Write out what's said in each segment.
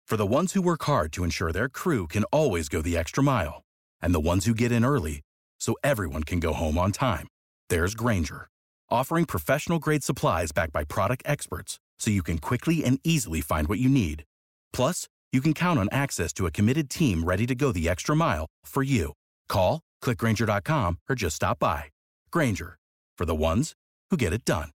For the ones who work hard to ensure their crew can always go the extra mile, and the ones who get in early so everyone can go home on time, there's Grainger, offering professional-grade supplies backed by product experts so you can quickly and easily find what you need. Plus, you can count on access to a committed team ready to go the extra mile for you. Call, click Grainger.com, or just stop by. Grainger, for the ones who get it done.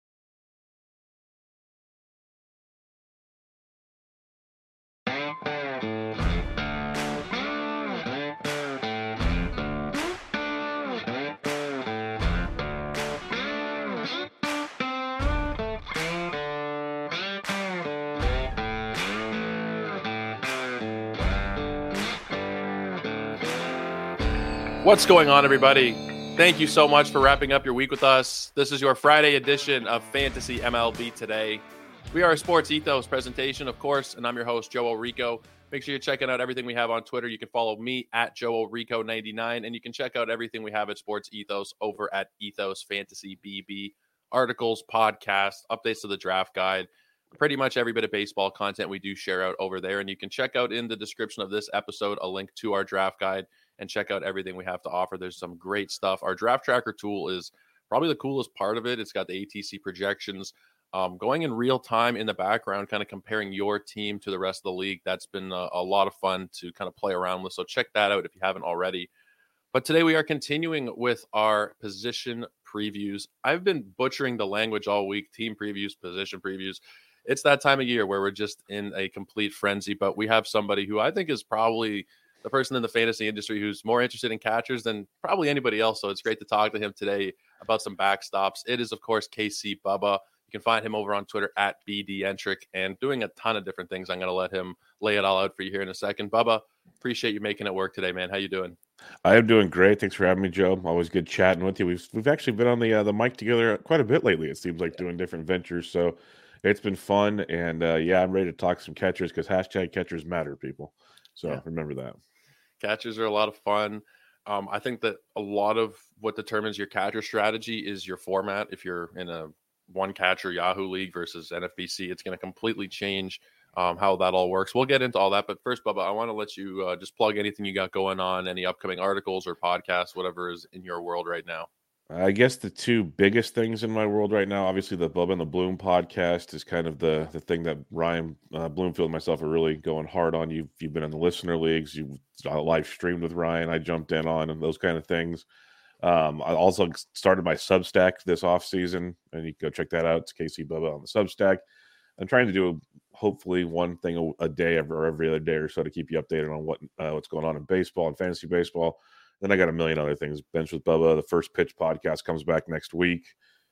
What's going on, everybody? Thank you so much for wrapping up your week with us. This is your Friday edition of Fantasy MLB Today. We are a Sports Ethos presentation, of course, and I'm your host, Joe Orico. Make sure you're checking out everything we have on Twitter. You can follow me at Joe Orico99, and you can check out everything we have at Sports Ethos over at Ethos Fantasy BB. Articles, podcasts, updates to the draft guide, pretty much every bit of baseball content we do share out over there. And you can check out in the description of this episode a link to our draft guide and check out everything we have to offer. There's some great stuff. Our draft tracker tool is probably the coolest part of it. It's got the ATC projections going in real time in the background, kind of comparing your team to the rest of the league. That's been a lot of fun to kind of play around with. So check that out if you haven't already. But today we are continuing with our position previews. I've been butchering the language all week. Team previews, position previews. It's that time of year where we're just in a complete frenzy. But we have somebody who I think is probably the person in the fantasy industry who's more interested in catchers than probably anybody else. So it's great to talk to him today about some backstops. It is, of course, KC Bubba. You can find him over on Twitter at BDentric and doing a ton of different things. I'm going to let him lay it all out for you here in a second. Bubba, appreciate you making it work today, man. How you doing? I am doing great. Thanks for having me, Joe. Always good chatting with you. We've actually been on the mic together quite a bit lately. It seems like doing different ventures. So it's been fun. And I'm ready to talk some catchers because hashtag catchers matter, people. So remember that. Catchers are a lot of fun. I think that a lot of what determines your catcher strategy is your format. If you're in a one catcher Yahoo league versus NFBC, it's going to completely change how that all works. We'll get into all that. But first, Bubba, I want to let you just plug anything you got going on, any upcoming articles or podcasts, whatever is in your world right now. I guess the two biggest things in my world right now, obviously the Bubba and the Bloom podcast is kind of the thing that Ryan Bloomfield and myself are really going hard on. You've been in the listener leagues, you've live streamed with Ryan, I jumped in on, and those kind of things. I also started my Substack this off season, and you can go check that out. It's KC Bubba on the Substack. I'm trying to do hopefully one thing a day or every other day or so to keep you updated on what's going on in baseball and fantasy baseball. Then I got a million other things. Bench with Bubba, the First Pitch podcast comes back next week.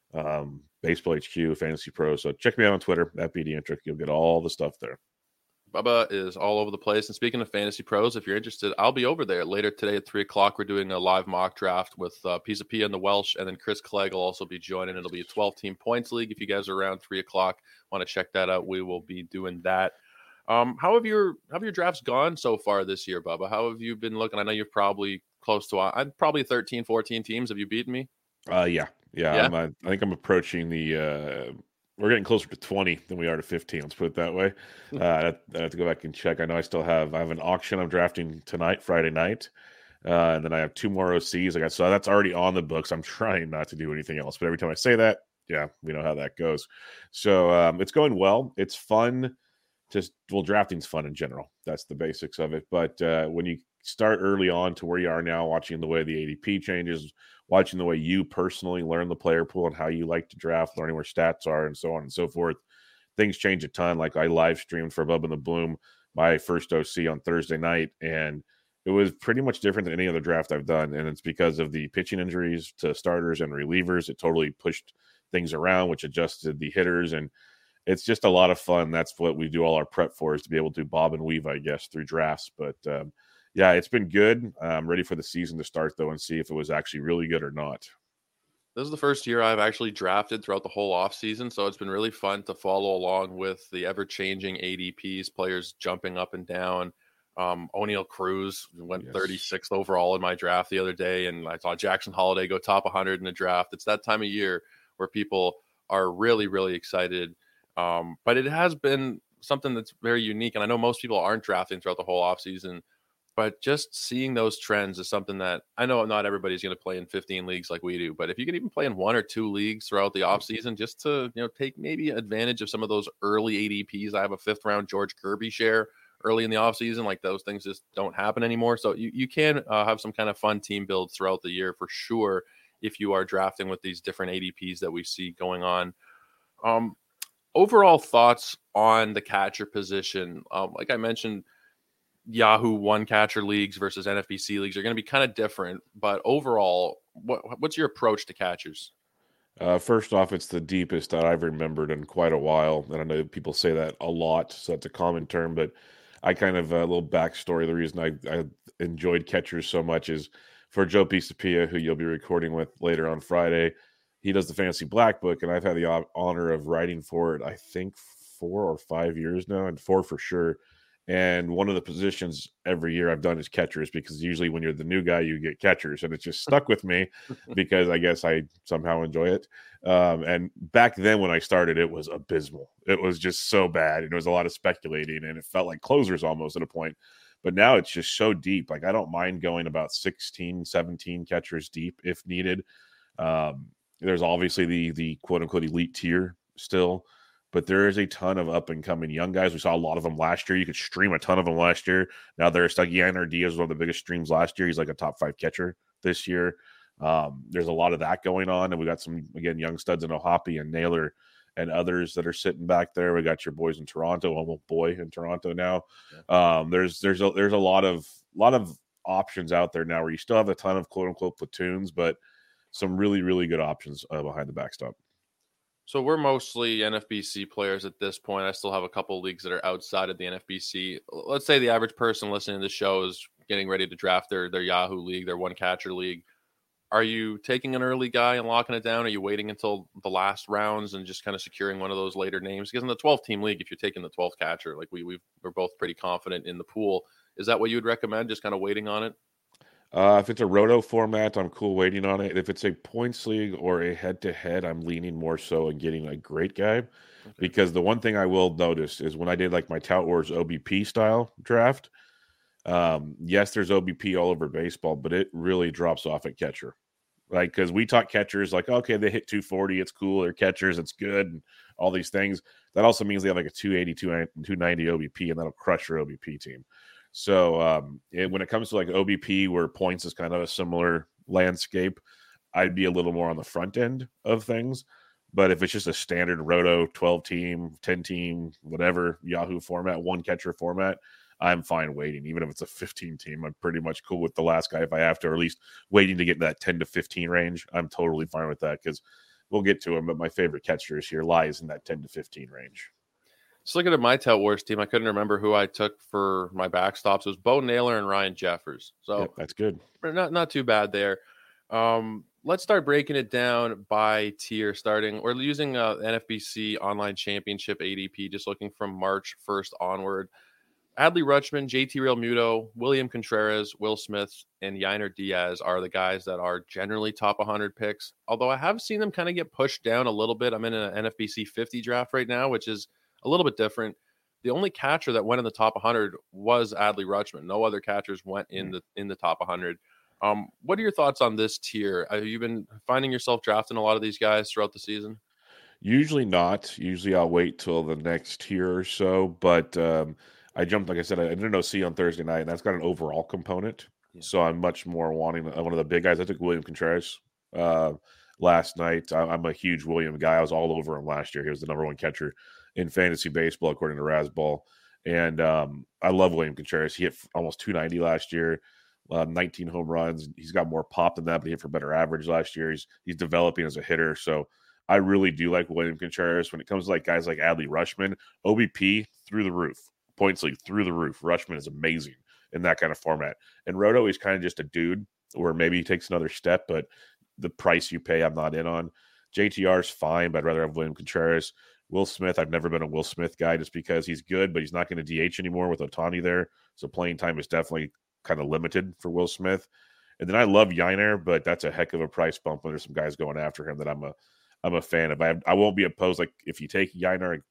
Baseball HQ, Fantasy Pro. So check me out on Twitter at BDentric. You'll get all the stuff there. Bubba is all over the place. And speaking of Fantasy Pros, if you're interested, I'll be over there later today at 3 o'clock. We're doing a live mock draft with Pisa Pia and the Welsh, and then Chris Clegg will also be joining. It'll be a 12-team points league. If you guys are around 3 o'clock, want to check that out, we will be doing that. How have your drafts gone so far this year, Bubba? How have you been looking? I know you're probably close to I'm probably 13, 14 teams. Have you beaten me? Yeah. I think I'm approaching we're getting closer to 20 than we are to 15. Let's put it that way. I have to go back and check. I know I have an auction I'm drafting tonight, Friday night. And then I have 2 more OCs. So that's already on the books. I'm trying not to do anything else, but every time I say that, we know how that goes. So it's going well. It's fun. Drafting's fun in general. That's the basics of it. But when you start early on to where you are now, watching the way the ADP changes, watching the way you personally learn the player pool and how you like to draft, learning where stats are and so on and so forth, things change a ton. Like I live streamed for Bubba and the Bloom my first OC on Thursday night, and it was pretty much different than any other draft I've done. And it's because of the pitching injuries to starters and relievers. It totally pushed things around, which adjusted the hitters, and it's just a lot of fun. That's what we do all our prep for, is to be able to bob and weave, I guess, through drafts. But it's been good. I'm ready for the season to start, though, and see if it was actually really good or not. This is the first year I've actually drafted throughout the whole offseason, so it's been really fun to follow along with the ever-changing ADPs, players jumping up and down. O'Neal Cruz went 36th overall in my draft the other day, and I saw Jackson Holiday go top 100 in the draft. It's that time of year where people are really, really excited. But it has been something that's very unique. And I know most people aren't drafting throughout the whole offseason, but just seeing those trends is something that I know not everybody's going to play in 15 leagues like we do, but if you can even play in 1 or 2 leagues throughout the offseason, just to, take maybe advantage of some of those early ADPs. I have a 5th round George Kirby share early in the offseason. Like, those things just don't happen anymore. So you can have some kind of fun team builds throughout the year for sure if you are drafting with these different ADPs that we see going on. Overall thoughts on the catcher position. Like I mentioned, Yahoo one catcher leagues versus NFBC leagues are going to be kind of different, but overall, what's your approach to catchers? First off, it's the deepest that I've remembered in quite a while. And I know people say that a lot, so that's a common term, but I kind of a little backstory. The reason I enjoyed catchers so much is for Joe Pisapia, who you'll be recording with later on Friday. He does the Fantasy Black Book, and I've had the honor of writing for it, I think 4 or 5 years now, and 4 for sure. And one of the positions every year I've done is catchers, because usually when you're the new guy, you get catchers. And it's just stuck with me because I guess I somehow enjoy it. And back then when I started, it was abysmal. It was just so bad. And there was a lot of speculating, and it felt like closers almost at a point. But now it's just so deep. Like, I don't mind going about 16, 17 catchers deep if needed. There's obviously the quote unquote elite tier still, but there is a ton of up-and-coming young guys. We saw a lot of them last year. You could stream a ton of them last year. Now there's like Yainer Diaz was one of the biggest streams last year. He's like a top 5 catcher this year. There's a lot of that going on. And we got some, again, young studs in Ohapi and Naylor and others that are sitting back there. We got your boys in Toronto, almost boy in Toronto now. There's a lot of options out there now where you still have a ton of quote-unquote platoons, but some really, really good options behind the backstop. So we're mostly NFBC players at this point. I still have a couple of leagues that are outside of the NFBC. Let's say the average person listening to the show is getting ready to draft their Yahoo league, their one catcher league. Are you taking an early guy and locking it down? Are you waiting until the last rounds and just kind of securing one of those later names? Because in the 12-team league, if you're taking the 12th catcher, like we're both pretty confident in the pool. Is that what you would recommend, just kind of waiting on it? If it's a roto format, I'm cool waiting on it. If it's a points league or a head-to-head, I'm leaning more so in getting a great guy. Okay. Because the one thing I will notice is when I did like my Tout Wars OBP style draft, yes, there's OBP all over baseball, but it really drops off at catcher. Like, because we taught catchers like, okay, they hit 240, it's cool. They're catchers, it's good, and all these things. That also means they have like a 280, 290 OBP, and that'll crush your OBP team. So when it comes to like OBP, where points is kind of a similar landscape, I'd be a little more on the front end of things. But if it's just a standard roto 12-team, 10-team, whatever Yahoo format, one catcher format, I'm fine waiting. Even if it's a 15-team, I'm pretty much cool with the last guy if I have to, or at least waiting to get in that 10 to 15 range. I'm totally fine with that because we'll get to him. But my favorite catchers here lies in that 10 to 15 range. Just looking at my Tout Wars team, I couldn't remember who I took for my backstops. It was Bo Naylor and Ryan Jeffers. So yep, that's good. Not too bad there. Let's start breaking it down by tier starting. We're using NFBC Online Championship ADP, just looking from March 1st onward. Adley Rutschman, JT Realmuto, William Contreras, Will Smith, and Yainer Diaz are the guys that are generally top 100 picks. Although I have seen them kind of get pushed down a little bit. I'm in an NFBC 50 draft right now, which is a little bit different. The only catcher that went in the top 100 was Adley Rutschman. No other catchers went in the top 100. What are your thoughts on this tier? Have you been finding yourself drafting a lot of these guys throughout the season? Usually not. Usually I'll wait till the next tier or so. But I jumped, like I said, I did an OC on Thursday night, and that's got an overall component. Yeah. So I'm much more wanting one of the big guys. I took William Contreras last night. I'm a huge William guy. I was all over him last year. He was the number 1 catcher in fantasy baseball, according to Razzball. And I love William Contreras. He hit almost 290 last year, 19 home runs. He's got more pop than that, but he hit for better average last year. He's developing as a hitter. So I really do like William Contreras. When it comes to like guys like Adley Rutschman, OBP through the roof, points league through the roof. Rutschman is amazing in that kind of format. And Roto is kind of just a dude where maybe he takes another step, but the price you pay, I'm not in on. JTR is fine, but I'd rather have William Contreras. Will Smith, I've never been a Will Smith guy just because he's good, but he's not going to DH anymore with Ohtani there. So playing time is definitely kind of limited for Will Smith. And then I love Yainer, but that's a heck of a price bump when there's some guys going after him that I'm a fan of. I won't be opposed. Like if you take Yainer,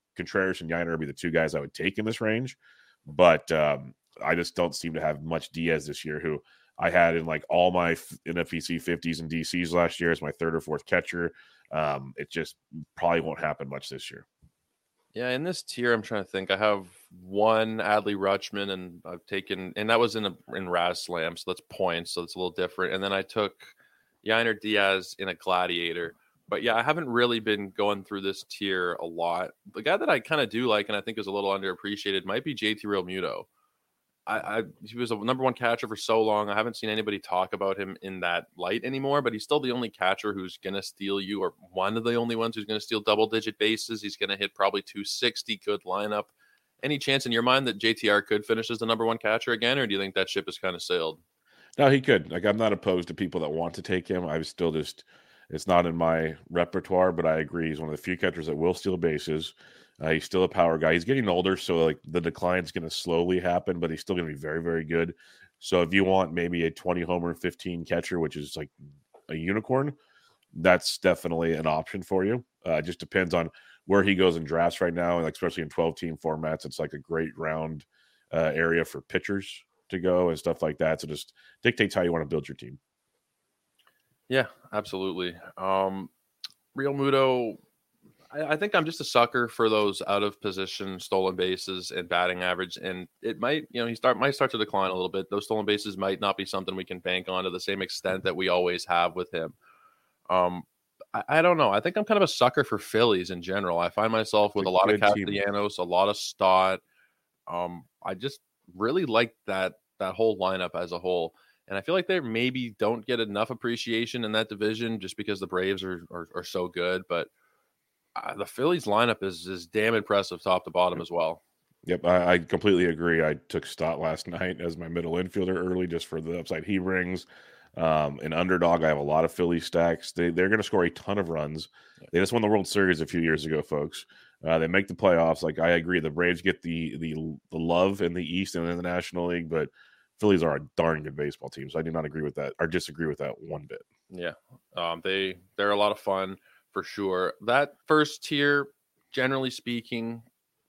Contreras and Yainer would be the two guys I would take in this range. But I just don't seem to have much Diaz this year, who I had in like all my NFBC 50s and DCs last year as my third or fourth catcher. It just probably won't happen much this year. Yeah, in this tier, I'm trying to think. I have one Adley Rutschman, and I've taken, and that was in Raz Slam, so that's points, so it's a little different. And then I took Yainer Diaz in a Gladiator. But yeah, I haven't really been going through this tier a lot. The guy that I kind of do like, and I think is a little underappreciated, might be JT Realmuto. He was a number one catcher for so long. I haven't seen anybody talk about him in that light anymore, but he's still the only catcher who's going to steal you, or one of the only ones who's going to steal double-digit bases. He's going to hit probably 260, good lineup. Any chance in your mind that JTR could finish as the number one catcher again, or do you think that ship has kind of sailed? No, he could. Like, I'm not opposed to people that want to take him. I was still just, it's not in my repertoire, but I agree. He's one of the few catchers that will steal bases. He's still a power guy. He's getting older, so like the decline is going to slowly happen, but he's still going to be very, very good. So if you want maybe a 20 homer, 15 catcher, which is like a unicorn, that's definitely an option for you. It just depends on where he goes in drafts right now, and like, especially in 12-team formats, it's like a great round area for pitchers to go and stuff like that. So just dictates how you want to build your team. Yeah, absolutely. Realmuto, I think I'm just a sucker for those out of position stolen bases and batting average, and it might, he might start to decline a little bit. Those stolen bases might not be something we can bank on to the same extent that we always have with him. I don't know. I think I'm kind of a sucker for Phillies in general. I find myself with a lot of Castellanos, a lot of Stott. I just really like that whole lineup as a whole. And I feel like they maybe don't get enough appreciation in that division just because the Braves are so good. But the Phillies lineup is damn impressive top to bottom as well. Yep, I completely agree. I took Stott last night as my middle infielder early just for the upside he brings. An underdog, I have a lot of Philly stacks. They're going to score a ton of runs. Yeah. They just won the World Series a few years ago, folks. They make the playoffs. Like, I agree, the Braves get the love in the East and in the National League, but Phillies are a darn good baseball team. So I do not agree with that, or disagree with that one bit. Yeah, they're a lot of fun for sure. That first tier, generally speaking,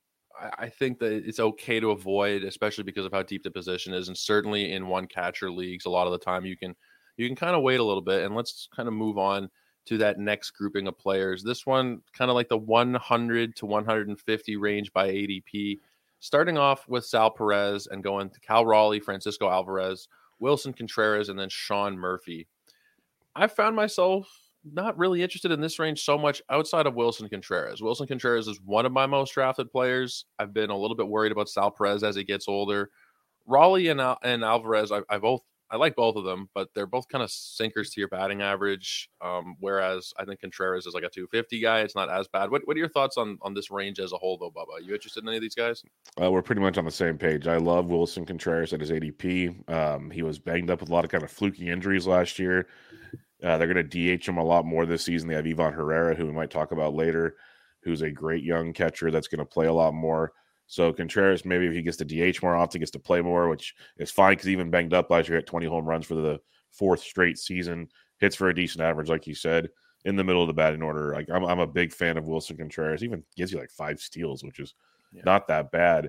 I think that it's okay to avoid, especially because of how deep the position is, and certainly in one catcher leagues, a lot of the time you can kind of wait a little bit. And let's kind of move on to that next grouping of players. This one kind of like the 100 to 150 range by ADP, starting off with Sal Perez and going to Cal Raleigh, Francisco Alvarez, Wilson Contreras, and then Sean Murphy. I found myself not really interested in this range so much outside of Wilson Contreras. Wilson Contreras is one of my most drafted players. I've been a little bit worried about Sal Perez as he gets older. Raleigh and Alvarez, I like both of them, but they're both kind of sinkers to your batting average. Whereas I think Contreras is like a 250 guy. It's not as bad. What are your thoughts on this range as a whole, though, Bubba? Are you interested in any of these guys? We're pretty much on the same page. I love Wilson Contreras at his ADP. He was banged up with a lot of kind of fluky injuries last year. They're going to DH him a lot more this season. They have Ivan Herrera, who we might talk about later, who's a great young catcher that's going to play a lot more. So Contreras, maybe if he gets to DH more often, gets to play more, which is fine because even banged up last year, hit 20 home runs for the fourth straight season, hits for a decent average, like you said, in the middle of the batting order. Like, I'm a big fan of Wilson Contreras. Even gives you like 5 steals, which is not that bad.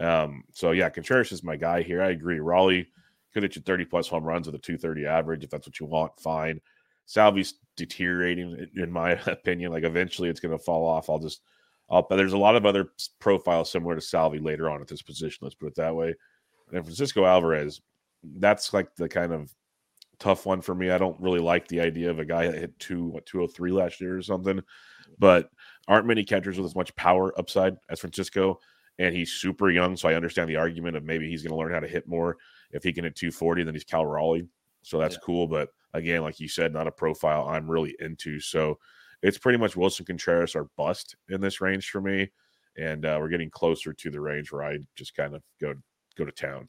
So yeah, Contreras is my guy here. I agree. Raleigh could hit you 30-plus home runs with a 230 average if that's what you want. Fine. Salvi's deteriorating, in my opinion. Like, eventually it's going to fall off. But there's a lot of other profiles similar to Salvi later on at this position. Let's put it that way. And Francisco Alvarez, that's like the kind of tough one for me. I don't really like the idea of a guy that hit 203 last year or something, but aren't many catchers with as much power upside as Francisco. And he's super young. So I understand the argument of maybe he's going to learn how to hit more. If he can hit 240, then he's Cal Raleigh. So that's cool. But again, like you said, not a profile I'm really into. So it's pretty much Wilson Contreras or bust in this range for me. And we're getting closer to the range where I just kind of go to town.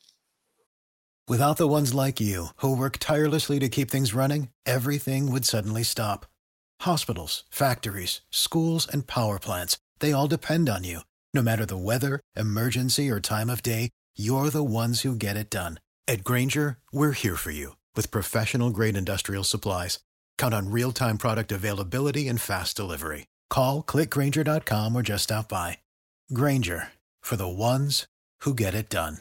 Without the ones like you, who work tirelessly to keep things running, everything would suddenly stop. Hospitals, factories, schools, and power plants, they all depend on you. No matter the weather, emergency, or time of day, you're the ones who get it done. At Grainger, we're here for you with professional-grade industrial supplies. Count on real-time product availability and fast delivery. Call, click Grainger.com, or just stop by. Grainger, for the ones who get it done.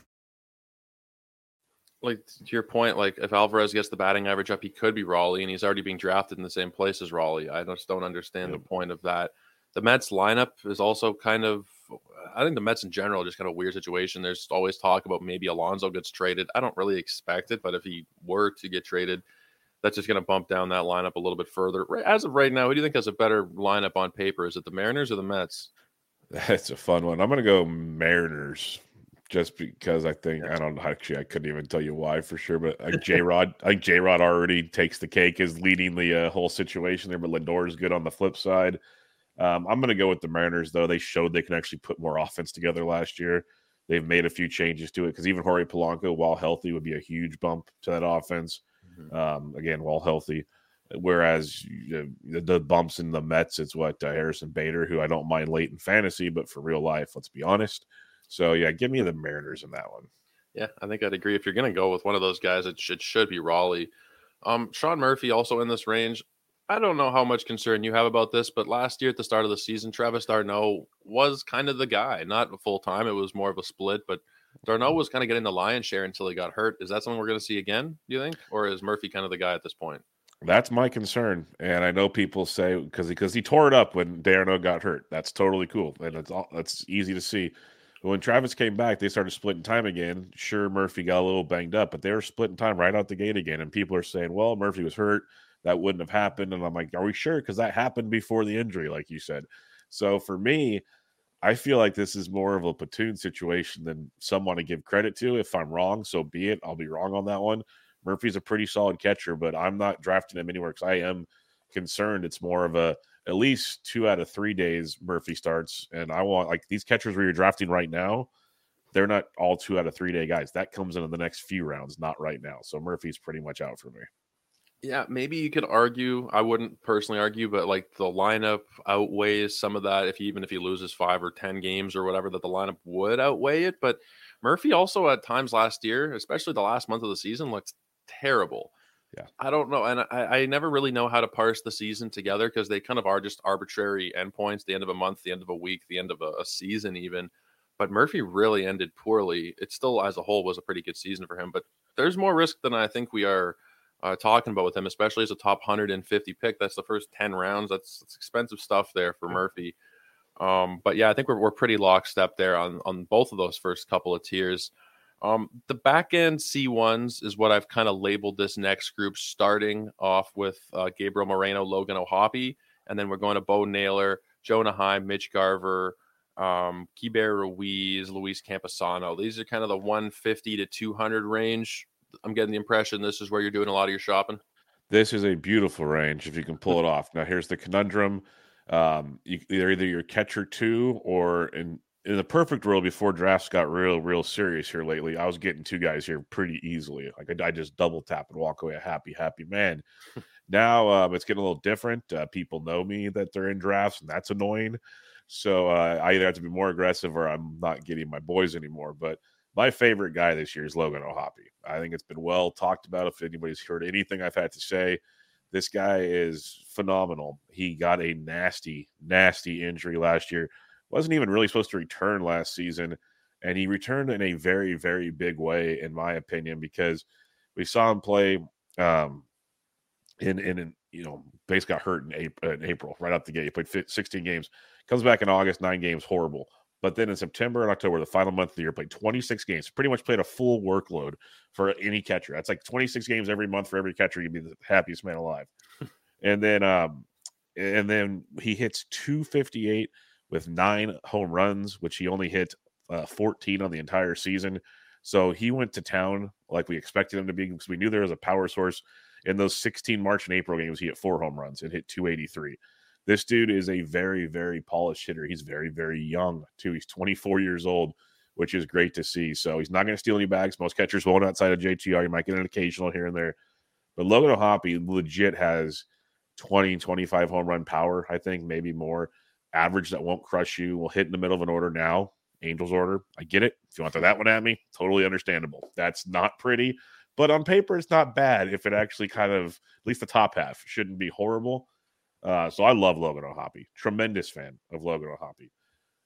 Like, to your point, like if Alvarez gets the batting average up, he could be Raleigh, and he's already being drafted in the same place as Raleigh. I just don't understand the point of that. The Mets lineup is also kind of, I think the Mets in general, just kind of a weird situation. There's always talk about maybe Alonso gets traded. I don't really expect it, but if he were to get traded, that's just going to bump down that lineup a little bit further. As of right now, who do you think has a better lineup on paper? Is it the Mariners or the Mets? That's a fun one. I'm going to go Mariners. Just because I think I don't know. Actually, I couldn't even tell you why for sure. But J-Rod, I think J-Rod already takes the cake as leading the whole situation there. But Lindor is good on the flip side. I'm going to go with the Mariners, though. They showed they can actually put more offense together last year. They've made a few changes to it because even Jorge Polanco, while healthy, would be a huge bump to that offense. Again, while healthy. Whereas the bumps in the Mets, it's Harrison Bader, who I don't mind late in fantasy, but for real life, let's be honest. So, yeah, give me the Mariners in that one. Yeah, I think I'd agree. If you're going to go with one of those guys, it should be Raleigh. Sean Murphy also in this range. I don't know how much concern you have about this, but last year at the start of the season, Travis d'Arnaud was kind of the guy. Not full time. It was more of a split, but d'Arnaud was kind of getting the lion's share until he got hurt. Is that something we're going to see again, do you think? Or is Murphy kind of the guy at this point? That's my concern. And I know people say because he tore it up when d'Arnaud got hurt. That's totally cool. And that's easy to see. But when Travis came back, they started splitting time again. Sure, Murphy got a little banged up, but they were splitting time right out the gate again. And people are saying, well, Murphy was hurt. That wouldn't have happened. And I'm like, are we sure? Because that happened before the injury, like you said. So for me, I feel like this is more of a platoon situation than some want to give credit to. If I'm wrong, so be it. I'll be wrong on that one. Murphy's a pretty solid catcher, but I'm not drafting him anywhere because I am concerned. It's more of at least 2 out of 3 days Murphy starts. And I want, like, these catchers where you're drafting right now, they're not all 2 out of 3 day guys. That comes in the next few rounds, not right now. So Murphy's pretty much out for me. Yeah, maybe you could argue. I wouldn't personally argue, but like the lineup outweighs some of that. Even if he loses 5 or 10 games or whatever, that the lineup would outweigh it. But Murphy also at times last year, especially the last month of the season, looked terrible. Yeah, I don't know, and I never really know how to parse the season together because they kind of are just arbitrary endpoints. The end of a month, the end of a week, the end of a season, even. But Murphy really ended poorly. It still, as a whole, was a pretty good season for him. But there's more risk than I think we are talking about with him, especially as a top 150 pick. That's the first 10 rounds. That's expensive stuff there for Murphy. But yeah, I think we're pretty lockstep there on both of those first couple of tiers. The back end C1s is what I've kind of labeled this next group, starting off with Gabriel Moreno, Logan O'Hoppe, and then we're going to Bo Naylor, Jonah Heim, Mitch Garver, Keibert Ruiz, Luis Camposano. These are kind of the 150 to 200 range. I'm getting the impression this is where you're doing a lot of your shopping. This is a beautiful range if you can pull it off. Now, here's the conundrum. Either your catcher 2 or in the perfect world before drafts got real serious here lately, I was getting 2 guys here pretty easily. Like I just double tap and walk away a happy man. Now it's getting a little different. People know me that they're in drafts, and that's annoying. So I either have to be more aggressive or I'm not getting my boys anymore. But my favorite guy this year is Logan O'Hoppe. I think it's been well talked about. If anybody's heard anything I've had to say, this guy is phenomenal. He got a nasty injury last year. Wasn't even really supposed to return last season, and he returned in a very, very big way, in my opinion, because we saw him play basically got hurt in April right out the gate. He played 16 games, comes back in August, 9 games, horrible. But then in September and October, the final month of the year, played 26 games, pretty much played a full workload for any catcher. That's like 26 games every month for every catcher. You'd be the happiest man alive. And then he hits 258 with 9 home runs, which he only hit 14 on the entire season. So he went to town like we expected him to be because we knew there was a power source. In those 16 March and April games, he hit 4 home runs and hit 283. This dude is a very, very polished hitter. He's very, very young, too. He's 24 years old, which is great to see. So he's not going to steal any bags. Most catchers won't outside of JTR. You might get an occasional here and there. But Logan O'Hoppe legit has 20, 25 home run power, I think, maybe more. Average that won't crush you. Will hit in the middle of an order now. Angels order. I get it. If you want to throw that one at me, totally understandable. That's not pretty. But on paper, it's not bad if it actually kind of, at least the top half, shouldn't be horrible. So I love Logan O'Hoppe. Tremendous fan of Logan O'Hoppe.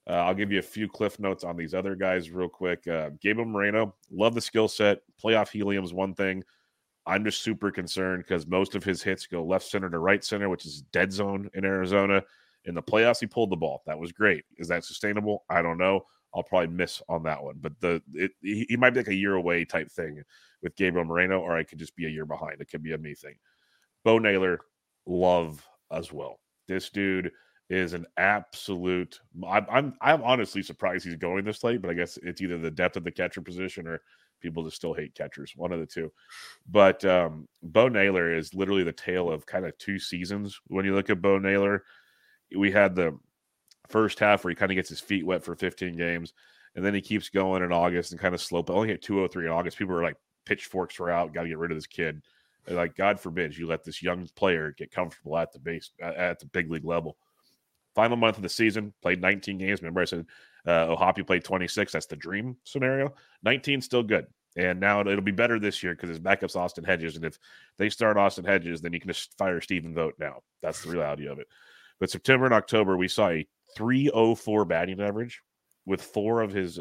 I'll give you a few cliff notes on these other guys real quick. Gabriel Moreno, love the skill set. Playoff helium's one thing. I'm just super concerned because most of his hits go left center to right center, which is dead zone in Arizona. In the playoffs, he pulled the ball. That was great. Is that sustainable? I don't know. I'll probably miss on that one. But he might be like a year away type thing with Gabriel Moreno, or I could just be a year behind. It could be a me thing. Bo Naylor, love as well. This dude is an absolute. I'm honestly surprised he's going this late, but I guess it's either the depth of the catcher position or people just still hate catchers, one of the two. But Bo Naylor is literally the tale of kind of two seasons. When you look at Bo Naylor, we had the first half where he kind of gets his feet wet for 15 games, and then he keeps going in August and kind of slow. But only hit 203 in August. People were like, pitchforks were out. Got to get rid of this kid. Like, God forbid you let this young player get comfortable at the big league level. Final month of the season, played 19 games. Remember I said O'Hoppe played 26. That's the dream scenario. 19 still good. And now it'll be better this year because his backup's Austin Hedges. And if they start Austin Hedges, then you can just fire Stephen Vogt now. That's the reality of it. But September and October, we saw a 304 batting average with four of his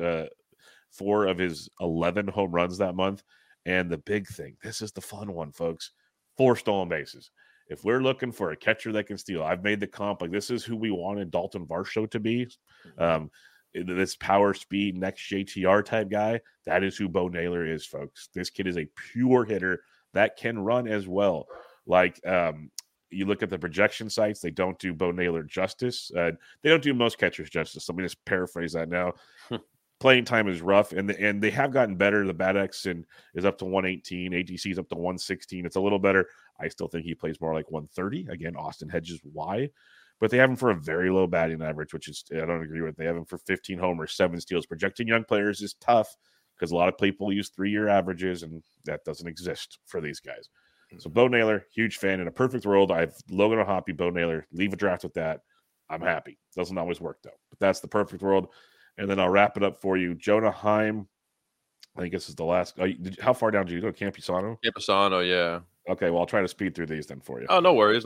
11 home runs that month. And the big thing, this is the fun one, folks, 4 stolen bases. If we're looking for a catcher that can steal, I've made the comp. Like, this is who we wanted Dalton Varsho to be. This power, speed, next JTR type guy. That is who Bo Naylor is, folks. This kid is a pure hitter that can run as well. Like, you look at the projection sites, they don't do Bo Naylor justice. They don't do most catchers justice. Let me just paraphrase that now. Playing time is rough, and they have gotten better. The BATX is up to 118. ATC is up to 116. It's a little better. I still think he plays more like 130. Again, Austin Hedges, why? But they have him for a very low batting average, which is, I don't agree with. They have him for 15 homers, 7 steals. Projecting young players is tough because a lot of people use 3-year averages, and that doesn't exist for these guys. So Bo Naylor, huge fan. In a perfect world, I have Logan O'Hoppe, Bo Naylor, leave a draft with that. I'm happy. Doesn't always work, though. But that's the perfect world. And then I'll wrap it up for you. Jonah Heim, I think this is the last. How far down did you go? Campusano? Campusano, yeah. Okay, well, I'll try to speed through these then for you. Oh, no worries.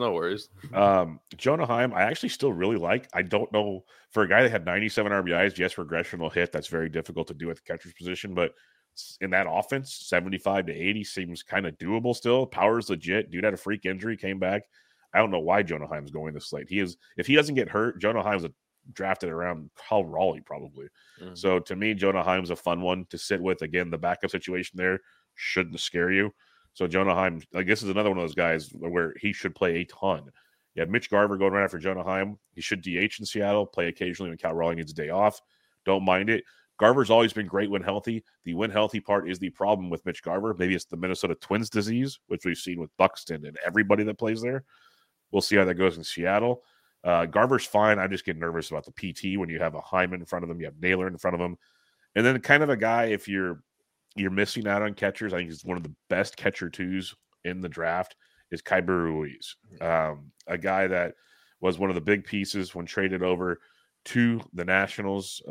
Jonah Heim, I actually still really like. I don't know, for a guy that had 97 RBIs, yes, regression will hit. That's very difficult to do at the catcher's position. But in that offense, 75 to 80 seems kind of doable still. Power's legit. Dude had a freak injury, came back. I don't know why Jonah Heim's going this late. If he doesn't get hurt, Jonah Heim's drafted around Kyle Raleigh probably. So to me, Jonah Heim's a fun one to sit with. Again, the backup situation there shouldn't scare you. So Jonah Heim, I guess, is another one of those guys where he should play a ton. You have Mitch Garver going right after Jonah Heim. He should DH in Seattle, play occasionally when Kyle Raleigh needs a day off. Don't mind it. Garver's always been great when healthy. The when healthy part is the problem with Mitch Garver. Maybe it's the Minnesota Twins disease, which we've seen with Buxton and everybody that plays there. We'll see how that goes in Seattle. Garver's fine. I just get nervous about the PT when you have a Hyman in front of him, you have Naylor in front of him. And then kind of a guy, if you're missing out on catchers, I think he's one of the best catcher twos in the draft, is Keibert Ruiz. A guy that was one of the big pieces when traded over to the Nationals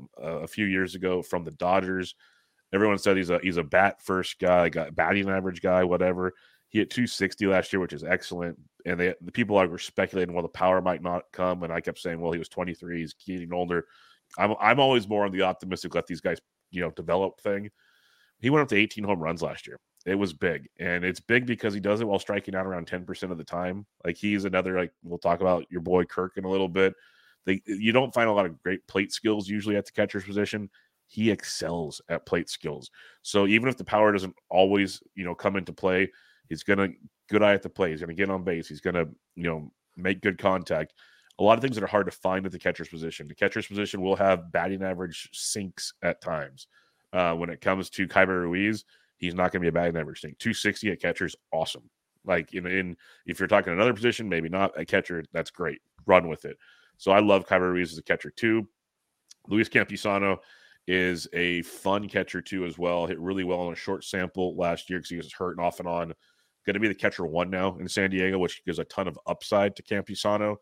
a few years ago from the Dodgers. Everyone said he's a bat first guy, batting average guy, whatever. He hit 260 last year, which is excellent. And the people were speculating, well, the power might not come. And I kept saying, well, he was 23. He's getting older. I'm always more on the optimistic, let these guys, develop thing. He went up to 18 home runs last year. It was big. And it's big because he does it while striking out around 10% of the time. Like, he's another, like, we'll talk about your boy Kirk in a little bit. You don't find a lot of great plate skills usually at the catcher's position. He excels at plate skills. So even if the power doesn't always, come into play, he's going to good eye at the plate. He's going to get on base. He's going to, make good contact. A lot of things that are hard to find at the catcher's position. The catcher's position will have batting average sinks at times. When it comes to Keibert Ruiz, he's not going to be a batting average sink. 260 at catcher is awesome. Like, if you're talking another position, maybe not. A catcher, that's great. Run with it. So I love Keibert Ruiz as a catcher too. Luis Campusano is a fun catcher too as well. Hit really well on a short sample last year because he was hurt and off and on. Going to be the catcher 1 now in San Diego, which gives a ton of upside to Campusano.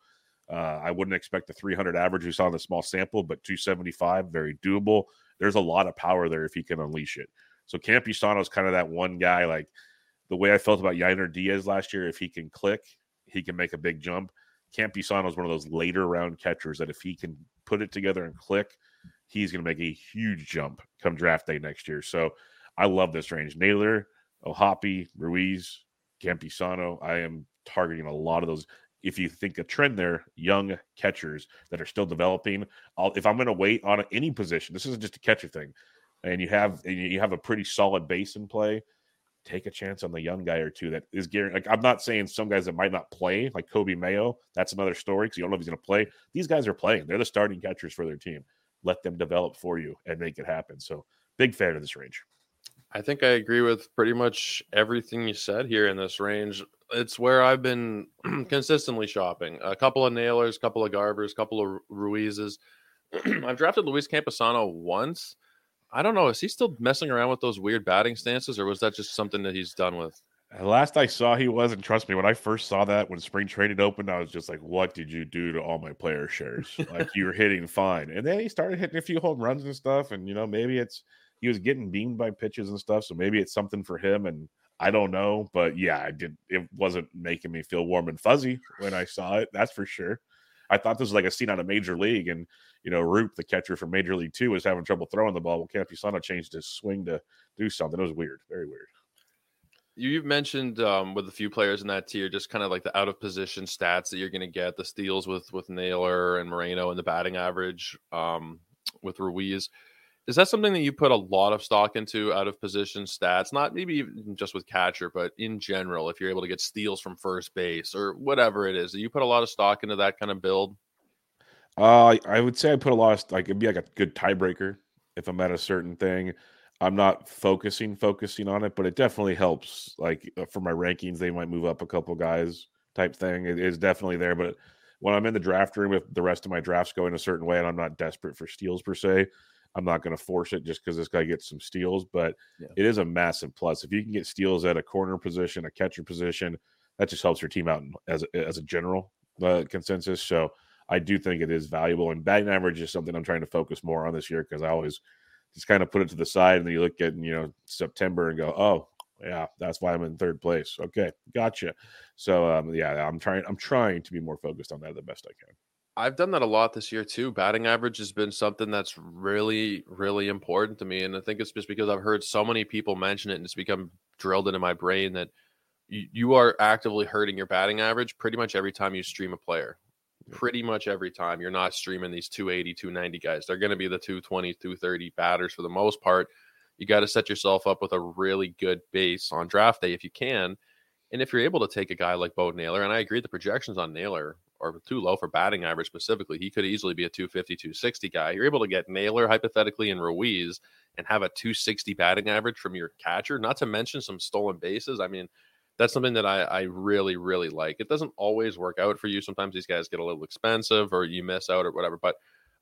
I wouldn't expect the 300 average we saw in the small sample, but 275, very doable. There's a lot of power there if he can unleash it. So Campusano is kind of that one guy, like the way I felt about Yainer Diaz last year. If he can click, he can make a big jump. Campusano is one of those later round catchers that if he can put it together and click, he's going to make a huge jump come draft day next year. So I love this range. Naylor, O'Hoppe, Ruiz, Campusano. I am targeting a lot of those. If you think a trend there, young catchers that are still developing. If I'm going to wait on any position, this isn't just a catcher thing, and you have a pretty solid base in play, take a chance on the young guy or two that is guaranteed. Like, I'm not saying some guys that might not play, like Kobe Mayo, that's another story because you don't know if he's going to play. These guys are playing. They're the starting catchers for their team. Let them develop for you and make it happen. So big fan of this range. I think I agree with pretty much everything you said here in this range. It's where I've been consistently shopping. A couple of Nailers, a couple of Garbers, a couple of Ruizes. I've drafted Luis Campusano once. I don't know. Is he still messing around with those weird batting stances, or was that just something that he's done with? Last I saw, he wasn't. Trust me, when I first saw that, when spring training opened, I was just like, what did you do to all my player shares? Like, you were hitting fine. And then he started hitting a few home runs and stuff. And, maybe he was getting beamed by pitches and stuff. So maybe it's something for him. And I don't know. But yeah, it wasn't making me feel warm and fuzzy when I saw it. That's for sure. I thought this was like a scene out of Major League. And, Roop, the catcher from Major League 2, was having trouble throwing the ball. Well, Campusano changed his swing to do something. It was weird. Very weird. You've mentioned with a few players in that tier, just kind of like the out of position stats that you're going to get, the steals with Naylor and Moreno, and the batting average with Ruiz. Is that something that you put a lot of stock into, out of position stats? Not maybe even just with catcher, but in general, if you're able to get steals from first base or whatever it is, do you put a lot of stock into that kind of build? I would say I put a lot of, like, it'd be like a good tiebreaker if I'm at a certain thing. I'm not focusing on it, but it definitely helps. Like, for my rankings, they might move up a couple guys type thing. It is definitely there. But when I'm in the draft room, if the rest of my drafts going a certain way and I'm not desperate for steals per se, I'm not going to force it just because this guy gets some steals. But It is a massive plus. If you can get steals at a corner position, a catcher position, that just helps your team out as a general consensus. So I do think it is valuable. And batting average is something I'm trying to focus more on this year because I always just kind of put it to the side, and then you look at, September and go, oh, yeah, that's why I'm in third place. Okay, gotcha. So, I'm trying to be more focused on that the best I can. I've done that a lot this year too. Batting average has been something that's really, really important to me. And I think it's just because I've heard so many people mention it and it's become drilled into my brain that you are actively hurting your batting average pretty much every time you stream a player. Pretty much every time. You're not streaming these 280, 290 guys. They're going to be the 220, 230 batters for the most part. You got to set yourself up with a really good base on draft day if you can. And if you're able to take a guy like Bo Naylor, and I agree the projections on Naylor are too low for batting average specifically. He could easily be a 250, 260 guy. You're able to get Naylor hypothetically and Ruiz and have a 260 batting average from your catcher, not to mention some stolen bases. I mean, that's something that I really, really like. It doesn't always work out for you. Sometimes these guys get a little expensive or you miss out or whatever. But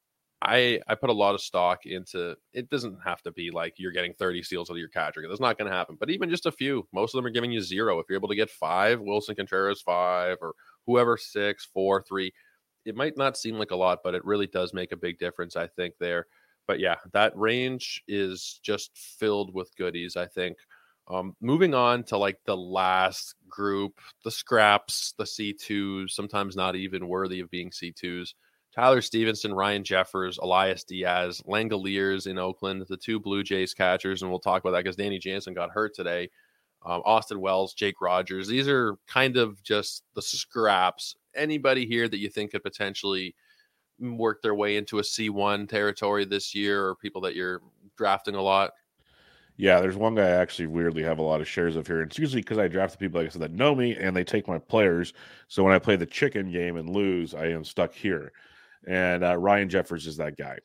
I put a lot of stock into it. Doesn't have to be like you're getting 30 steals with your catcher. That's not going to happen. But even just a few, most of them are giving you 0. If you're able to get 5, Wilson Contreras 5, or whoever 6, 4, 3, it might not seem like a lot, but it really does make a big difference, I think, there. But yeah, that range is just filled with goodies, I think. Moving on to like the last group, the scraps, the C2s, sometimes not even worthy of being C2s. Tyler Stevenson, Ryan Jeffers, Elias Diaz, Langoliers in Oakland, the 2 Blue Jays catchers, and we'll talk about that because Danny Jansen got hurt today. Austin Wells, Jake Rogers. These are kind of just the scraps. Anybody here that you think could potentially work their way into a C1 territory this year, or people that you're drafting a lot? Yeah, there's one guy I actually weirdly have a lot of shares of here. It's usually because I draft the people, like I said, that know me and they take my players. So when I play the chicken game and lose, I am stuck here. And Ryan Jeffers is that guy.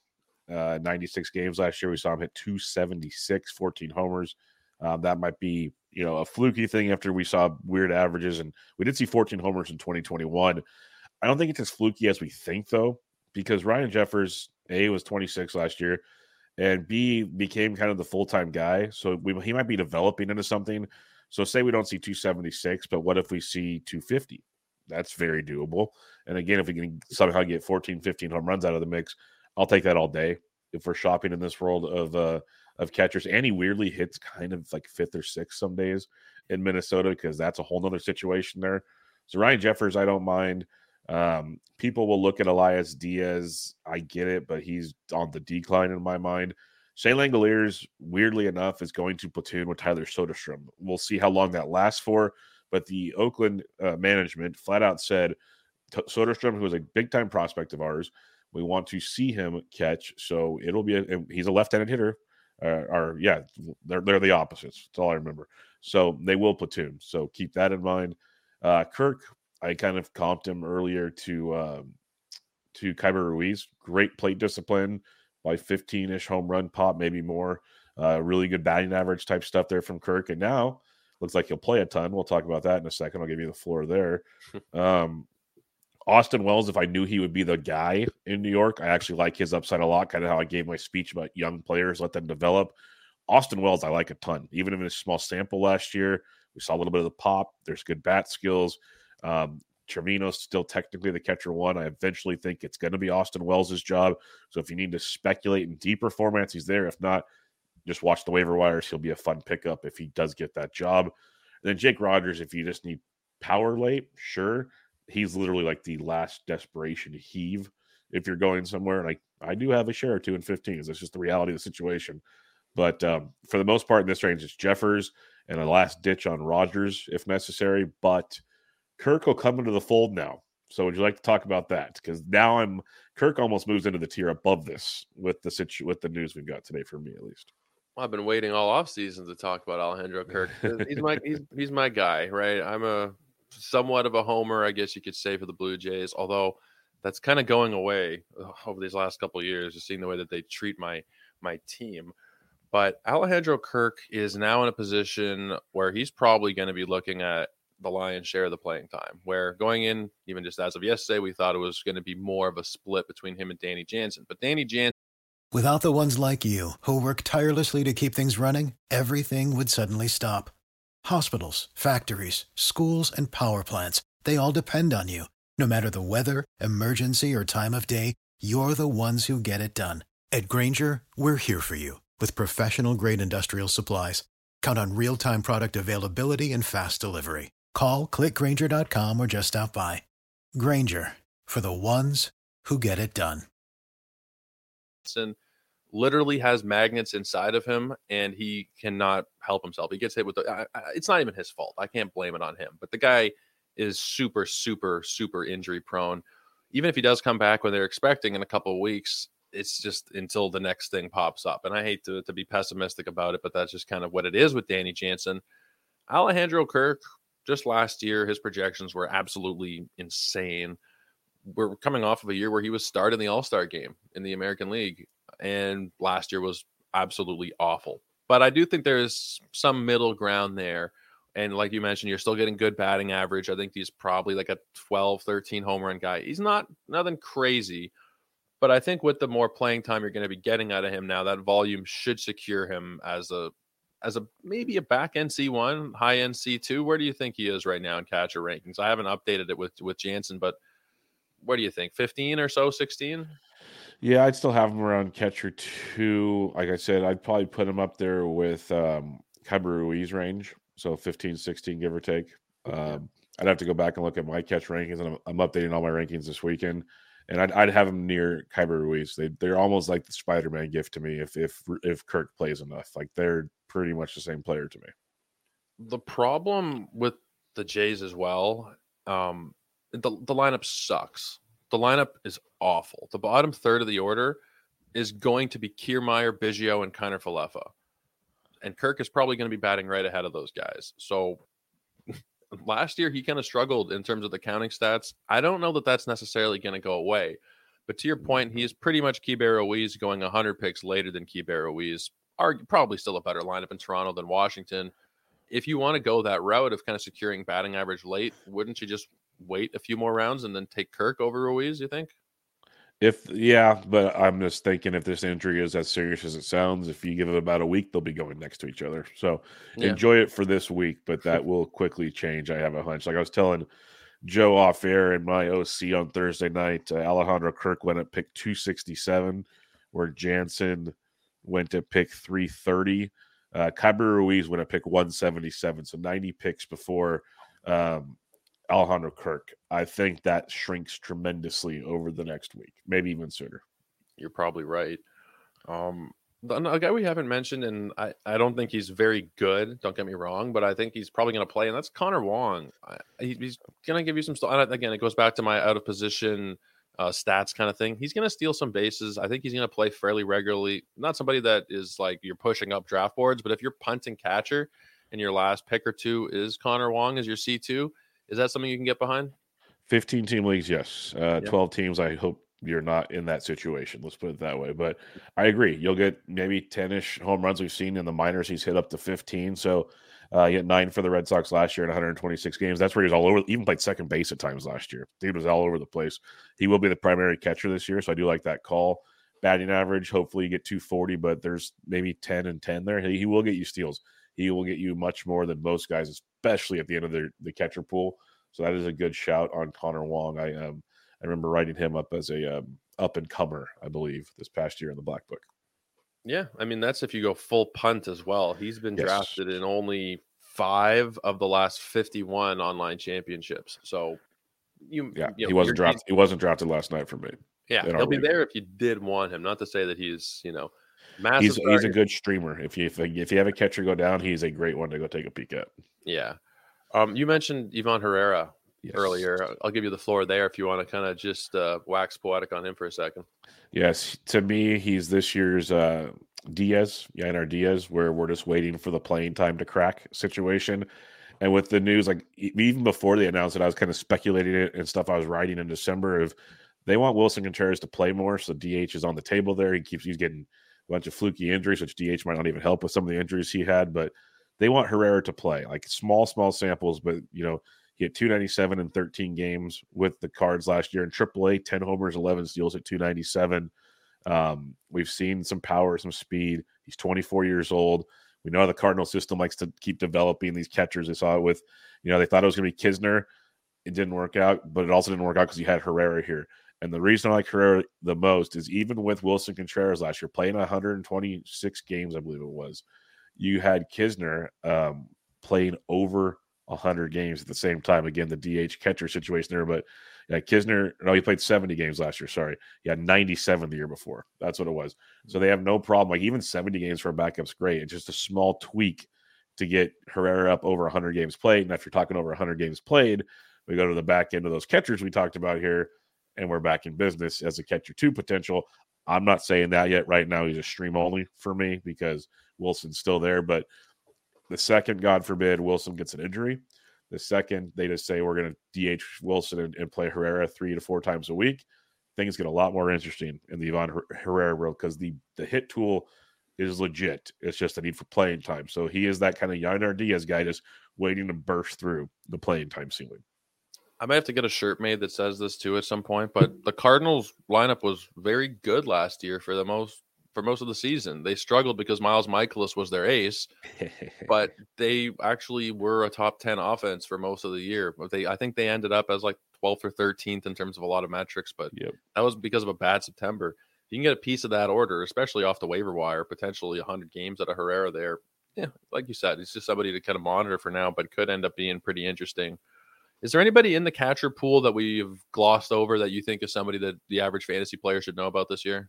96 games last year. We saw him hit 276, 14 homers. That might be, a fluky thing after we saw weird averages. And we did see 14 homers in 2021. I don't think it's as fluky as we think, though, because Ryan Jeffers, A, was 26 last year, and B, became kind of the full-time guy. So he might be developing into something. So say we don't see 276, but what if we see 250? That's very doable. And again, if we can somehow get 14, 15 home runs out of the mix, I'll take that all day. If we're shopping in this world of catchers, and he weirdly hits kind of like 5th or 6th some days in Minnesota, because that's a whole nother situation there. So Ryan Jeffers, I don't mind. People will look at Elias Diaz. I get it, but he's on the decline in my mind. Shane Langoliers, weirdly enough, is going to platoon with Tyler Soderstrom. We'll see how long that lasts for, but the Oakland management flat out said Soderstrom, who is a big-time prospect of ours, we want to see him catch, so it'll be he's a left-handed hitter. They're the opposites. That's all I remember. So they will platoon. So keep that in mind. Kirk, I kind of comped him earlier to Kyber Ruiz. Great plate discipline, by 15-ish home run pop, maybe more. Really good batting average type stuff there from Kirk. And now looks like he'll play a ton. We'll talk about that in a second. I'll give you the floor there. Austin Wells, if I knew he would be the guy in New York, I actually like his upside a lot, kind of how I gave my speech about young players, let them develop. Austin Wells, I like a ton. Even in a small sample last year, we saw a little bit of the pop. There's good bat skills. Trevino's still technically the catcher one. I eventually think it's going to be Austin Wells' job. So if you need to speculate in deeper formats, he's there. If not, just watch the waiver wires. He'll be a fun pickup if he does get that job. And then Jake Rogers, if you just need power late, sure. He's literally like the last desperation to heave if you're going somewhere. And I do have a share or two in 15s. That's just the reality of the situation. But for the most part in this range, it's Jeffers and a last ditch on Rogers if necessary. But Kirk will come into the fold now. So would you like to talk about that? Because now Kirk almost moves into the tier above this with the news we've got today, for me at least. Well, I've been waiting all off season to talk about Alejandro Kirk. He's my guy, right? I'm a somewhat of a homer, I guess you could say, for the Blue Jays, although that's kind of going away over these last couple of years, just seeing the way that they treat my team. But Alejandro Kirk is now in a position where he's probably going to be looking at the lion's share of the playing time, where going in, even just as of yesterday, we thought it was going to be more of a split between him and Danny Jansen. But Danny Jansen, Without the ones like you, who work tirelessly to keep things running, everything would suddenly stop. Hospitals, factories, schools, and power plants, they all depend on you. No matter the weather, emergency, or time of day, you're the ones who get it done. At Grainger, we're here for you with professional-grade industrial supplies. Count on real-time product availability and fast delivery. Call, click.Grainger.com, or just stop by. Grainger, for the ones who get it done. literally has magnets inside of him, and he cannot help himself. He gets hit with it's not even his fault. I can't blame it on him. But the guy is super, super, super injury prone. Even if he does come back when they're expecting in a couple of weeks, it's just until the next thing pops up. And I hate to be pessimistic about it, but that's just kind of what it is with Danny Jansen. Alejandro Kirk, just last year, his projections were absolutely insane. We're coming off of a year where he was starting the All-Star game in the American League, and last year was absolutely awful. But I do think there's some middle ground there. And like you mentioned, you're still getting good batting average. I think he's probably like a 12, 13 home run guy. He's not nothing crazy, but I think with the more playing time you're going to be getting out of him now, that volume should secure him as a maybe a back end C1, high end C2. Where do you think he is right now in catcher rankings? I haven't updated it with Jansen, but what do you think? 15 or so, 16? Yeah, I'd still have him around catcher 2. Like I said, I'd probably put him up there with Kyber Ruiz range. So 15, 16, give or take. I'd have to go back and look at my catch rankings, and I'm updating all my rankings this weekend. And I'd have them near Kyber Ruiz. They're almost like the Spider-Man gift to me if Kirk plays enough. Like, they're pretty much the same player to me. The problem with the Jays as well, the lineup sucks. The lineup is awful. The bottom third of the order is going to be Kiermaier, Biggio, and Kiner Falefa. And Kirk is probably going to be batting right ahead of those guys. So last year, he kind of struggled in terms of the counting stats. I don't know that that's necessarily going to go away. But to your point, he is pretty much Keibert Ruiz going 100 picks later than Keibert Ruiz. Probably still a better lineup in Toronto than Washington. If you want to go that route of kind of securing batting average late, wouldn't you just wait a few more rounds and then take Kirk over Ruiz, you think? But I'm just thinking if this injury is as serious as it sounds, if you give it about a week, they'll be going next to each other. So enjoy it for this week, but that will quickly change. I have a hunch. Like I was telling Joe off air in my OC on Thursday night, Alejandro Kirk went at pick 267, where Jansen went to pick 330. Kyber Ruiz went at pick 177, so 90 picks before Alejandro Kirk. I think that shrinks tremendously over the next week, maybe even sooner. You're probably right. A guy we haven't mentioned, and I don't think he's very good, don't get me wrong, but I think he's probably going to play, and that's Connor Wong. He's going to give you some stuff. Again, it goes back to my out of position stats kind of thing. He's going to steal some bases. I think he's going to play fairly regularly. Not somebody that is like you're pushing up draft boards, but if you're punting catcher and your last pick or two is Connor Wong as your C2, is that something you can get behind? 15 team leagues, yes. 12 teams, I hope you're not in that situation. Let's put it that way. But I agree. You'll get maybe 10-ish home runs. We've seen in the minors, he's hit up to 15. So he had 9 for the Red Sox last year in 126 games. That's where he was all over. Even played second base at times last year. Dude was all over the place. He will be the primary catcher this year, so I do like that call. Batting average, hopefully you get 240, but there's maybe 10 and 10 there. He will get you steals. He will get you much more than most guys, especially at the end of the catcher pool. So that is a good shout on Connor Wong. I remember writing him up as a up-and-comer, I believe, this past year in the Black Book. Yeah, I mean, that's if you go full punt as well. He's been drafted in only 5 of the last 51 online championships. So he wasn't drafted. He wasn't drafted last night for me. Yeah, he'll be there if you did want him. Not to say that he's massive. He's a good streamer. If you have a catcher go down, he's a great one to go take a peek at. Yeah. You mentioned Ivan Herrera earlier. I'll give you the floor there if you want to kind of just wax poetic on him for a second. Yes, to me, he's this year's Diaz, Yainer Diaz, where we're just waiting for the playing time to crack situation. And with the news, like even before they announced it, I was kind of speculating it and stuff I was writing in December of they want Wilson Contreras to play more, so DH is on the table there. He's getting a bunch of fluky injuries, which DH might not even help with some of the injuries he had, but they want Herrera to play, like small samples, but he had 297 in 13 games with the Cards last year in AAA, 10 homers, 11 steals at 297. We've seen some power, some speed. He's 24 years old. We know how the Cardinal system likes to keep developing these catchers. They saw it with, they thought it was going to be Kisner. It didn't work out, but it also didn't work out because you had Herrera here. And the reason I like Herrera the most is even with Wilson Contreras last year, playing 126 games, I believe it was, you had Kisner playing over 100 games at the same time. Again, the DH catcher situation there, but Kisner, he played 70 games last year. Sorry. He had 97 the year before. That's what it was. So they have no problem. Like even 70 games for a backup's great. It's just a small tweak to get Herrera up over 100 games played. And if you're talking over 100 games played, we go to the back end of those catchers we talked about here, and we're back in business as a catcher 2 potential. I'm not saying that yet. Right now, he's a stream only for me because Wilson's still there. But the second, God forbid, Wilson gets an injury, the second they just say we're going to DH Wilson and play Herrera 3 to 4 times a week, things get a lot more interesting in the Ivan Herrera world because the hit tool is legit. It's just a need for playing time. So he is that kind of Yainer Diaz guy just waiting to burst through the playing time ceiling. I might have to get a shirt made that says this too at some point, but the Cardinals lineup was very good last year for most of the season. They struggled because Miles Michaelis was their ace, but they actually were a top 10 offense for most of the year. I think they ended up as like 12th or 13th in terms of a lot of metrics, but that was because of a bad September. If you can get a piece of that order, especially off the waiver wire, potentially 100 games at a Herrera there. Yeah, like you said, it's just somebody to kind of monitor for now, but could end up being pretty interesting. Is there anybody in the catcher pool that we've glossed over that you think is somebody that the average fantasy player should know about this year?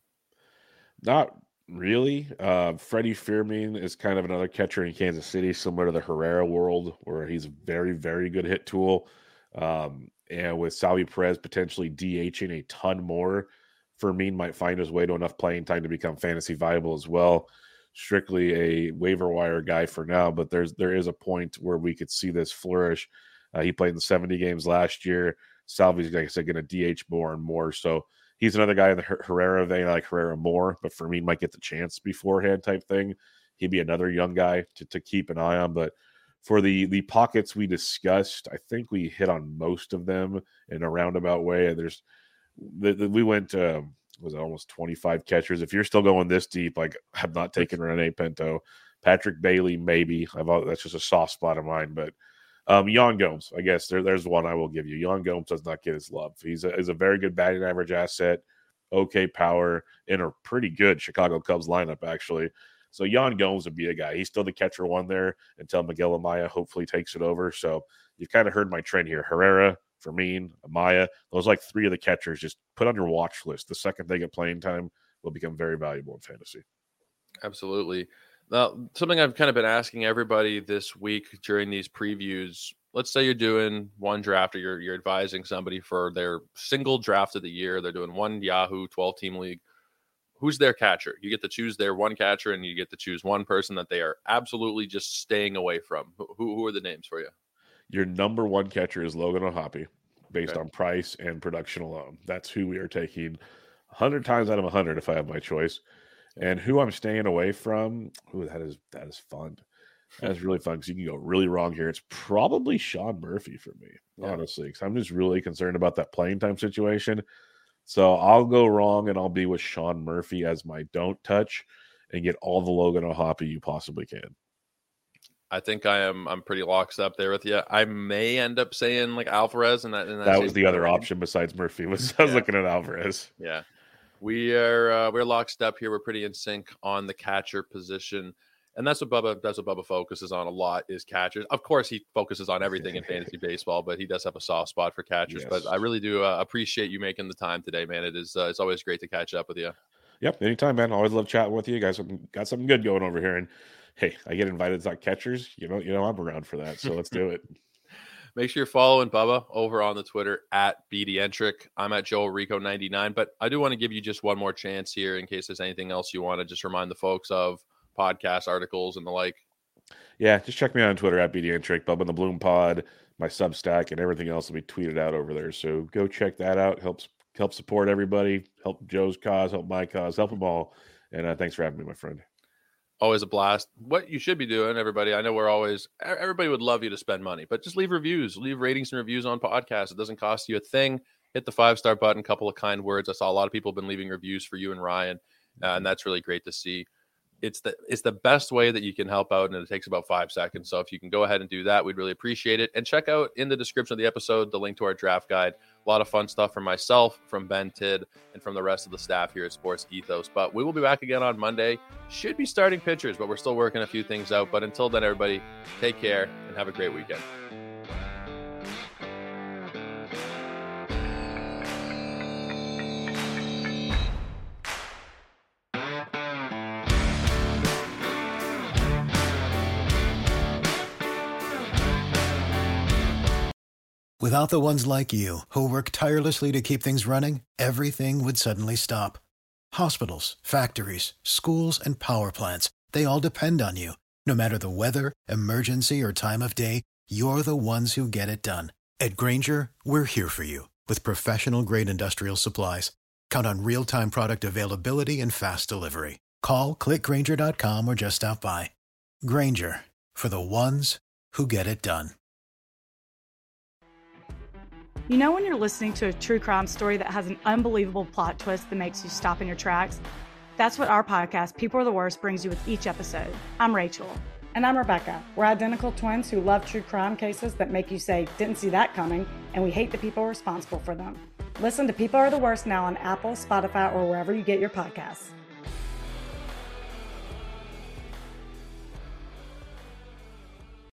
Not really. Freddie Freeman is kind of another catcher in Kansas City, similar to the Herrera world, where he's a very, very good hit tool. And with Salvi Perez potentially DHing a ton more, Fermin might find his way to enough playing time to become fantasy viable as well. Strictly a waiver wire guy for now, but there is a point where we could see this flourish. He played in 70 games last year. Salvi's, like I said, going to DH more and more. So he's another guy in the Herrera vein. I like Herrera more, but Fermin might get the chance beforehand type thing. He'd be another young guy to keep an eye on. But for the pockets we discussed, I think we hit on most of them in a roundabout way. We went was it almost 25 catchers. If you're still going this deep, like I'm not taking Rene Pinto. Patrick Bailey, maybe. That's just a soft spot of mine, but Yan Gomes, I guess there's one I will give you. Yan Gomes does not get his love. He's a very good batting average asset, okay power, in a pretty good Chicago Cubs lineup, actually. So Yan Gomes would be a guy. He's still the catcher one there until Miguel Amaya hopefully takes it over. So you've kind of heard my trend here. Herrera, Fermin, Amaya, those like 3 of the catchers, just put on your watch list. The second they get playing time will become very valuable in fantasy. Absolutely. Now, something I've kind of been asking everybody this week during these previews, let's say you're doing one draft or you're advising somebody for their single draft of the year. They're doing one Yahoo 12-team league. Who's their catcher? You get to choose their one catcher, and you get to choose one person that they are absolutely just staying away from. Who are the names for you? Your number one catcher is Logan O'Hoppe, based on price and production alone. That's who we are taking 100 times out of 100 if I have my choice. And who I'm staying away from, that is fun. That's really fun because you can go really wrong here. It's probably Sean Murphy for me, honestly, because I'm just really concerned about that playing time situation. So I'll go wrong and I'll be with Sean Murphy as my don't touch and get all the Logan O'Hoppe you possibly can. I think I'm pretty locked up there with you. I may end up saying like Alvarez, and that was the other option besides Murphy. I was looking at Alvarez. Yeah. We're locked up here. We're pretty in sync on the catcher position, and that's what Bubba focuses on a lot is catchers. Of course, he focuses on everything in fantasy baseball, but he does have a soft spot for catchers. Yes. But I really do appreciate you making the time today, man. It's always great to catch up with you. Yep, anytime, man. Always love chatting with you. You guys got something good going over here, and hey, I get invited to catchers. You know I'm around for that, so let's do it. Make sure you're following Bubba over on the Twitter at BDentric. I'm at JoelRico99, but I do want to give you just one more chance here in case there's anything else you want to just remind the folks of, podcasts, articles, and the like. Yeah, just check me out on Twitter at BDentric, Bubba in the Bloom Pod, my Substack, and everything else will be tweeted out over there. So go check that out. Help support everybody, help Joe's cause, help my cause, help them all. And thanks for having me, my friend. Always a blast. What you should be doing, everybody, I know everybody would love you to spend money, but just leave ratings and reviews on podcasts. It doesn't cost you a thing. Hit the 5-star button, couple of kind words. I saw a lot of people have been leaving reviews for you and Ryan, and that's really great to see. It's the best way that you can help out, and it takes about 5 seconds. So if you can go ahead and do that, we'd really appreciate it. And check out in the description of the episode the link to our draft guide. A lot of fun stuff from myself, from Ben Tidd, and from the rest of the staff here at Sports Ethos. But we will be back again on Monday. Should be starting pitchers, but we're still working a few things out. But until then, everybody, take care and have a great weekend. Without the ones like you, who work tirelessly to keep things running, everything would suddenly stop. Hospitals, factories, schools, and power plants, they all depend on you. No matter the weather, emergency, or time of day, you're the ones who get it done. At Grainger, we're here for you with professional-grade industrial supplies. Count on real-time product availability and fast delivery. Call, click Grainger.com, or just stop by. Grainger, for the ones who get it done. You know when you're listening to a true crime story that has an unbelievable plot twist that makes you stop in your tracks? That's what our podcast, People Are the Worst, brings you with each episode. I'm Rachel. And I'm Rebecca. We're identical twins who love true crime cases that make you say, didn't see that coming, and we hate the people responsible for them. Listen to People Are the Worst now on Apple, Spotify, or wherever you get your podcasts.